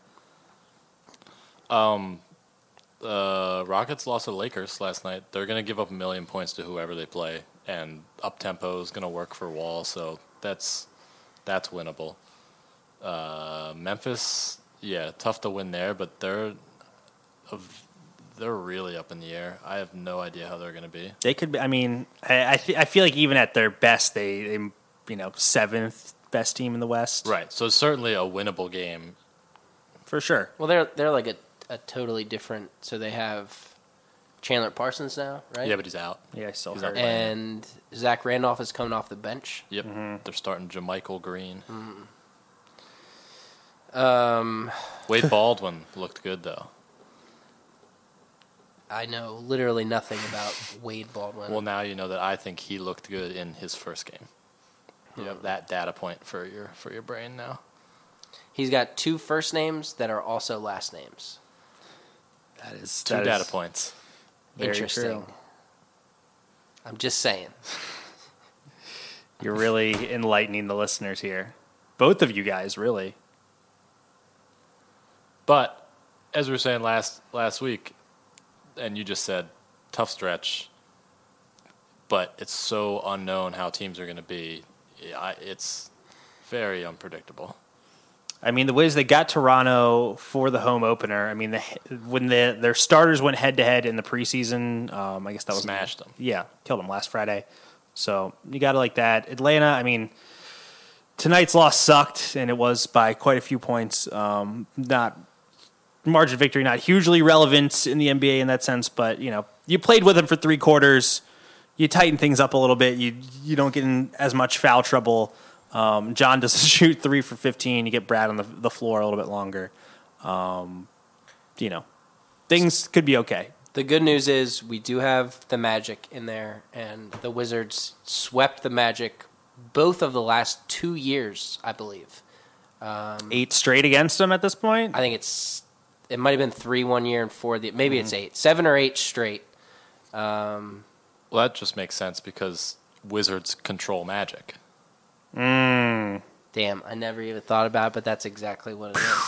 Um, uh, Rockets lost to the Lakers last night. They're going to give up a million points to whoever they play, and up-tempo is going to work for Wall, so that's that's winnable. Uh, Memphis, yeah, tough to win there, but they're they're really up in the air. I have no idea how they're going to be.
They could be. I mean, I I, th- I feel like even at their best, they, they you know seventh best team in the West.
Right, so it's certainly a winnable game
for sure.
Well, they're they're like a, a totally different. So they have Chandler Parsons now, right?
Yeah, but he's out.
Yeah, he's still
he's
hurt.
And Zach Randolph is coming off the bench.
Yep, mm-hmm. They're starting JaMychal Green.
Mm. Um,
Wade Baldwin looked good though.
I know literally nothing about Wade Baldwin.
Well, now you know that I think he looked good in his first game. You have that data point for your for your brain now.
He's got two first names that are also last names.
That is
two
that
data
is
points.
Interesting.
True.
I'm just saying.
You're really enlightening the listeners here. Both of you guys, really.
But as we were saying last last week, and you just said, tough stretch. But it's so unknown how teams are going to be. It's very unpredictable.
I mean, the Wiz, they got Toronto for the home opener. I mean, the, when the, their starters went head-to-head in the preseason, um, I guess that was...
Smashed them.
Yeah, killed them last Friday. So you got to like that. Atlanta, I mean, tonight's loss sucked, and it was by quite a few points. Um, not margin of victory, not hugely relevant in the N B A in that sense, but, you know, you played with them for three quarters. You tighten things up a little bit. You you don't get in as much foul trouble. Um, John does shoot three for fifteen. You get Brad on the the floor a little bit longer. Um, you know, things could be okay.
The good news is we do have the Magic in there, and the Wizards swept the Magic both of the last two years, I believe. Um,
Eight straight against them at this point?
I think it's it might have been three one year and four the maybe mm-hmm. it's eight, seven or eight straight. Um,
well, that just makes sense because wizards control magic.
Mm.
Damn, I never even thought about it, but that's exactly what it is.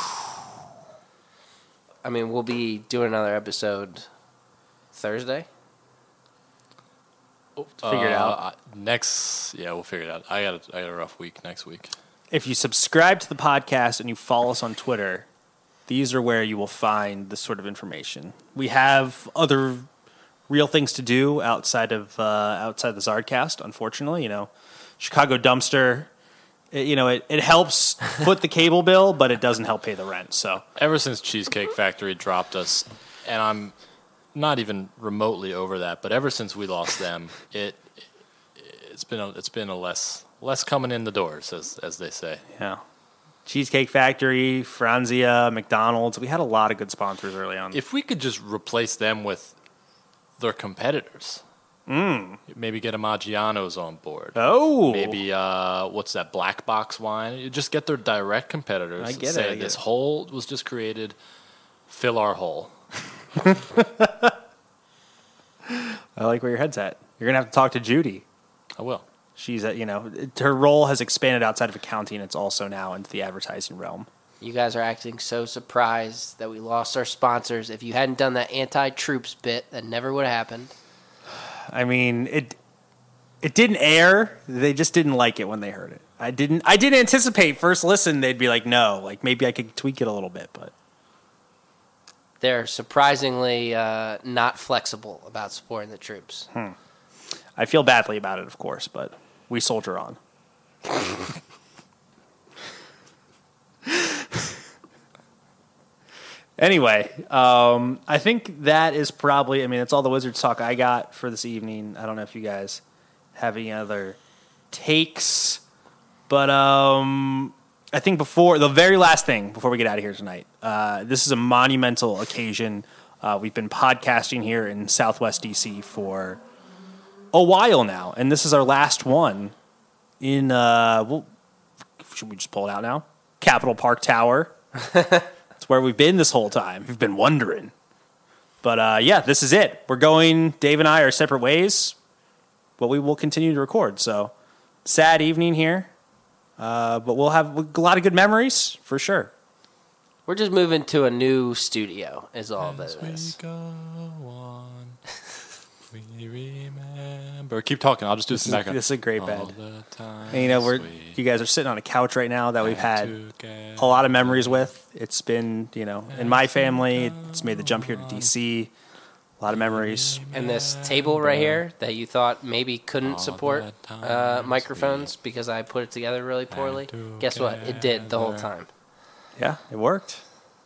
I mean, we'll be doing another episode Thursday.
Figure it
uh,
out.
Next, yeah, we'll figure it out. I got a, I got a rough week next week.
If you subscribe to the podcast and you follow us on Twitter, these are where you will find this sort of information. We have other real things to do outside of uh, outside the Zardcast, unfortunately. You know, Chicago Dumpster, it, you know, it, it helps foot the cable bill, but it doesn't help pay the rent. So
ever since Cheesecake Factory dropped us, and I'm not even remotely over that, but ever since we lost them, it it's been a, it's been a less less coming in the doors, as as they say.
Yeah, Cheesecake Factory, Franzia, McDonald's. We had a lot of good sponsors early on.
If we could just replace them with their competitors,
mm.
maybe get a Maggiano's on board.
Oh,
maybe uh, what's that Black Box wine? You just get their direct competitors.
I get
say
it. I get
this
it.
hole was just created. Fill our hole.
I like where your head's at. You're gonna have to talk to Judy.
I will.
She's at, you know, her role has expanded outside of accounting. It's also now into the advertising realm.
You guys are acting so surprised that we lost our sponsors. If you hadn't done that anti-troops bit, that never would have happened.
I mean, it it didn't air. They just didn't like it when they heard it. I didn't. I didn't anticipate first listen they'd be like, no, like maybe I could tweak it a little bit, but.
They're surprisingly uh, not flexible about supporting the troops.
Hmm. I feel badly about it, of course, but we soldier on. Anyway, um, I think that is probably, I mean, it's all the Wizards talk I got for this evening. I don't know if you guys have any other takes, but um, I think before, the very last thing before we get out of here tonight, uh, this is a monumental occasion. Uh, we've been podcasting here in Southwest D C for a while now, and this is our last one in, uh, well, should we just pull it out now? Capitol Park Tower. That's where we've been this whole time. We've been wondering. But uh, yeah, this is it. We're going, Dave and I are separate ways, but we will continue to record. So, sad evening here. Uh, but we'll have a lot of good memories, for sure.
We're just moving to a new studio, is all that it is.
Go on, we remember. Keep talking. I'll just do
this
some background.
This is a great bed. And, you know, we're you guys are sitting on a couch right now that we've had a lot of memories with. It's been, you know, in my family, it's made the jump here to D C. A lot of memories.
And this table right here that you thought maybe couldn't support uh, microphones because I put it together really poorly. Guess what? It did the whole time.
Yeah, it worked.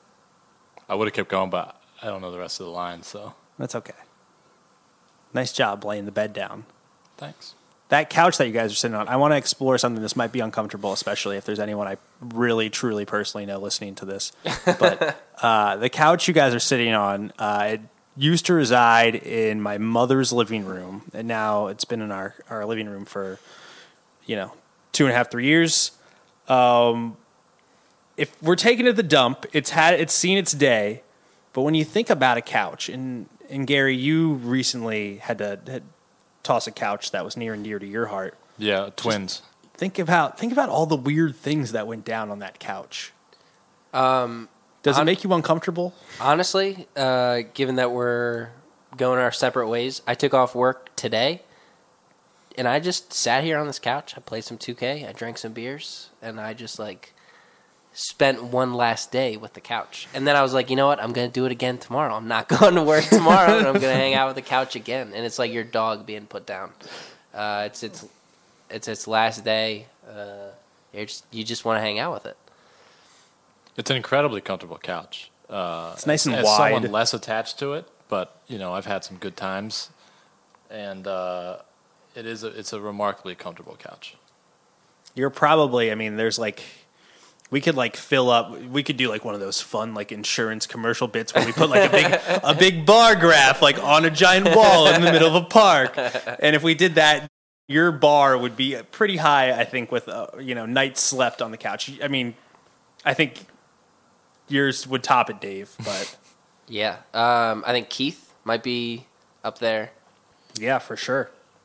I would have kept going, but I don't know the rest of the line, so.
That's okay. Nice job laying the bed down.
Thanks.
That couch that you guys are sitting on, I want to explore something. This might be uncomfortable, especially if there's anyone I really, truly, personally know listening to this. But uh, the couch you guys are sitting on, uh, it used to reside in my mother's living room, and now it's been in our, our living room for, you know, two and a half, three years. Um, if we're taking it to the dump, it's had it's seen its day. But when you think about a couch, and and Gary, you recently had to had toss a couch that was near and dear to your heart.
Yeah, twins.
Just think about think about all the weird things that went down on that couch.
Um,
Does
on,
it make you uncomfortable?
Honestly, uh, given that we're going our separate ways, I took off work today, and I just sat here on this couch. I played some two K. I drank some beers, and I just like spent one last day with the couch. And then I was like, you know what? I'm going to do it again tomorrow. I'm not going to work tomorrow, and I'm going to hang out with the couch again. And it's like your dog being put down. Uh, it's its it's its last day. Uh, you're just, you just want to hang out with it.
It's an incredibly comfortable couch. Uh,
it's nice and
as
wide.
Someone less attached to it, but you know, I've had some good times, and uh, it is a, it's a remarkably comfortable couch.
You're probably, I mean, there's like. We could like fill up. We could do like one of those fun like insurance commercial bits where we put like a big a big bar graph like on a giant wall in the middle of a park. And if we did that, your bar would be pretty high. I think with uh, you know nights slept on the couch. I mean, I think yours would top it, Dave. But
yeah, um, I think Keith might be up there.
Yeah, for sure.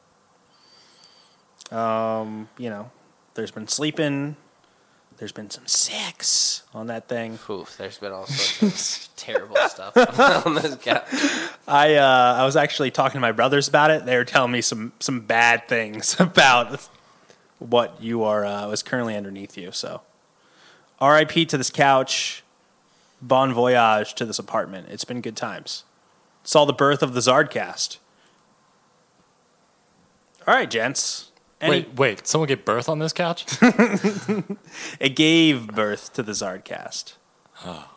Um, you know, there's been sleeping. There's been some sex on that thing.
Oof, there's been all sorts of terrible stuff on this couch.
I uh, I was actually talking to my brothers about it. They were telling me some some bad things about what you are uh, was currently underneath you. So, R I P to this couch. Bon voyage to this apartment. It's been good times. Saw the birth of the Zardcast. All right, gents. Any-
wait, wait. Someone gave birth on this couch?
It gave birth to the Zardcast.
Oh.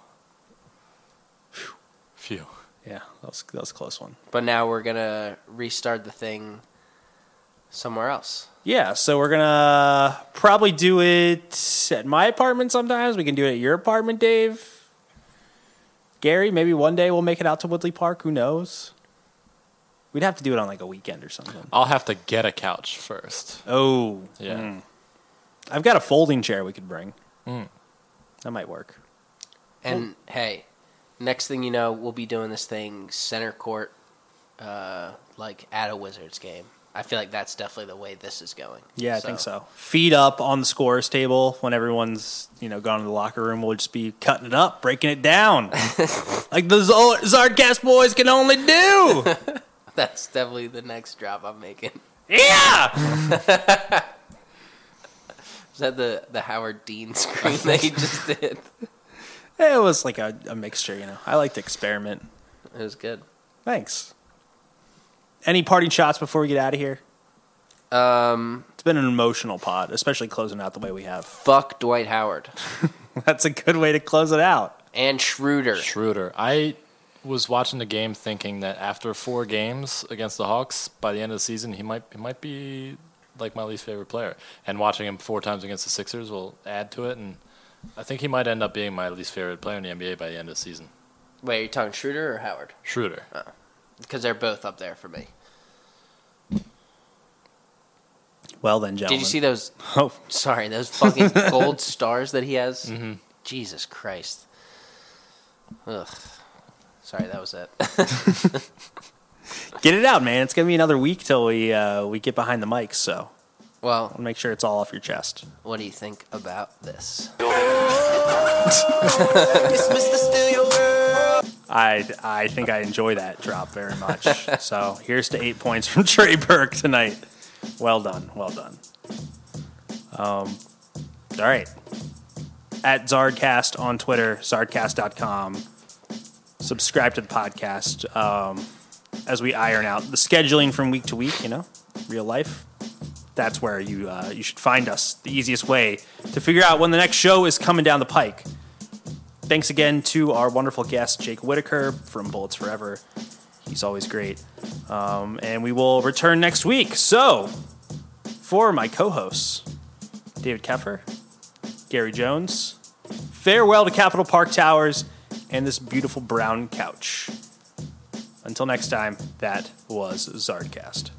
Phew.
Yeah, that was, that was a close one.
But now we're going to restart the thing somewhere else.
Yeah, so we're going to probably do it at my apartment sometimes. We can do it at your apartment, Dave. Gary, maybe one day we'll make it out to Woodley Park. Who knows? We'd have to do it on like a weekend or something.
I'll have to get a couch first.
Oh.
Yeah.
Mm. I've got a folding chair we could bring.
Mm.
That might work.
And, oh. hey, next thing you know, we'll be doing this thing center court, uh, like at a Wizards game. I feel like that's definitely the way this is going.
Yeah, I so. think so. Feet up on the scorer's table when everyone's, you know, gone to the locker room. We'll just be cutting it up, breaking it down. Like the Zardcast boys can only do.
That's definitely the next drop I'm making.
Yeah!
Is that the, the Howard Dean scream that he just did?
It was like a, a mixture, you know. I like to experiment.
It was good.
Thanks. Any parting shots before we get out of here?
Um,
it's been an emotional pod, especially closing out the way we have.
Fuck Dwight Howard.
That's a good way to close it out.
And Schroeder.
Schroeder. I was watching the game thinking that after four games against the Hawks, by the end of the season, he might he might be like my least favorite player. And watching him four times against the Sixers will add to it. And I think he might end up being my least favorite player in the N B A by the end of the season.
Wait, are you talking Schroeder or Howard?
Schroeder.
Oh. Because they're both up there for me.
Well then, gentlemen.
Did you see those?
Oh,
sorry, those fucking gold stars that he has.
Mm-hmm.
Jesus Christ. Ugh. Sorry, that was it.
Get it out, man. It's gonna be another week till we uh, we get behind the mics. So,
well,
I'll make sure it's all off your chest.
What do you think about this?
I, I think I enjoy that drop very much. So here's to eight points from Trey Burke tonight. Well done. Well done. Um, all right. At Zardcast on Twitter, zardcast dot com. Subscribe to the podcast um, as we iron out the scheduling from week to week, you know, real life. That's where you uh, you should find us. The easiest way to figure out when the next show is coming down the pike. Thanks again to our wonderful guest, Jake Whitaker from Bullets Forever. He's always great. Um, and we will return next week. So, for my co-hosts, David Keffer, Gary Jones, farewell to Capitol Park Towers and this beautiful brown couch. Until next time, that was Zardcast.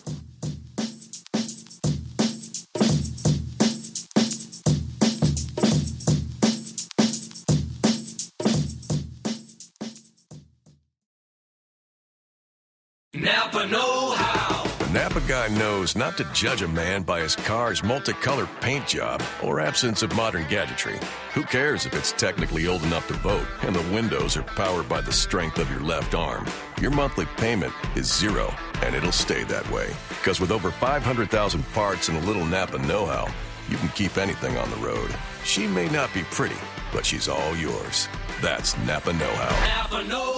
Napa know-how. The Napa guy knows not to judge a man by his car's multicolored paint job or absence of modern gadgetry. Who cares if it's technically old enough to vote and the windows are powered by the strength of your left arm? Your monthly payment is zero, and it'll stay that way. Because with over five hundred thousand parts and a little Napa know-how, you can keep anything on the road. She may not be pretty, but she's all yours. That's Napa know-how. Napa know-how.